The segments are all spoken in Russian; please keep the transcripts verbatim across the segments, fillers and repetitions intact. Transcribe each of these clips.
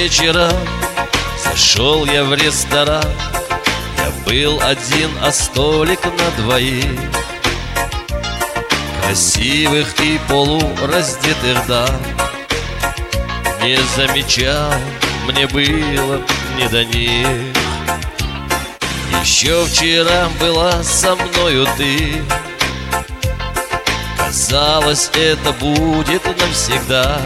вечером зашел я в ресторан. Я был один, а столик на двоих, красивых и полураздетых дам. Не замечал, мне было не до них. Еще вчера была со мною ты. Казалось, это будет навсегда.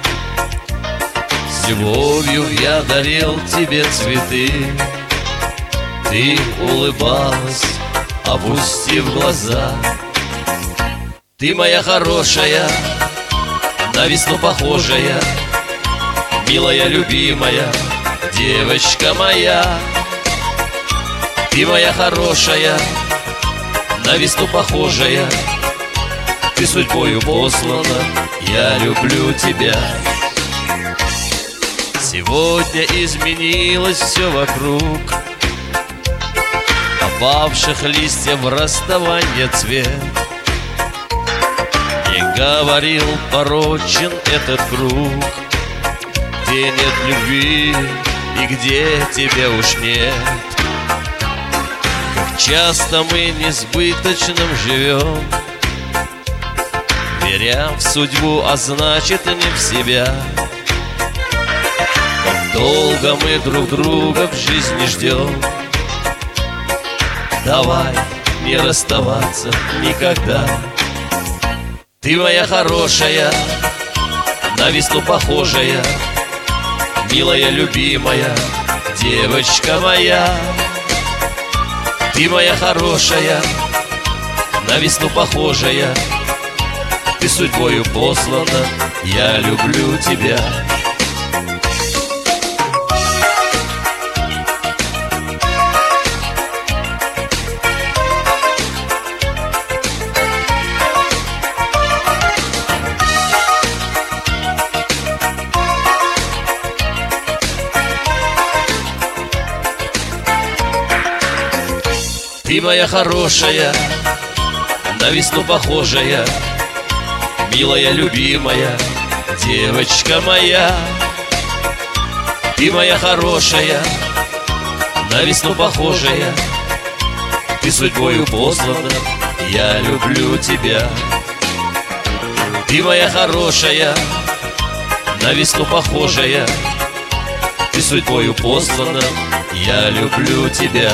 С любовью я дарил тебе цветы. Ты улыбалась, опустив глаза. Ты моя хорошая, на весну похожая, милая, любимая, девочка моя. Ты моя хорошая, на весну похожая, ты судьбою послана, я люблю тебя. Сегодня изменилось все вокруг, опавших листьев расставания цвет. Не говорил, порочен этот круг, где нет любви и где тебя уж нет. Как часто мы несбыточным живем, веря в судьбу, а значит не в себя. Как долго мы друг друга в жизни ждем. Давай не расставаться никогда. Ты моя хорошая, на весну похожая, милая, любимая, девочка моя. Ты моя хорошая, на весну похожая, ты судьбою послана, я люблю тебя. Ты моя хорошая, на весну похожая, милая, любимая, девочка моя. Ты моя хорошая, на весну похожая, ты судьбою послана, я люблю тебя. Ты моя хорошая, на весну похожая, ты судьбою послана, я люблю тебя.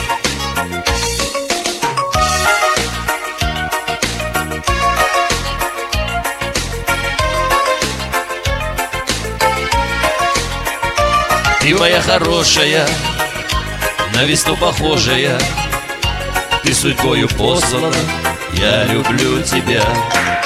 Ты моя хорошая, на весну похожая, ты судьбою послана, я люблю тебя.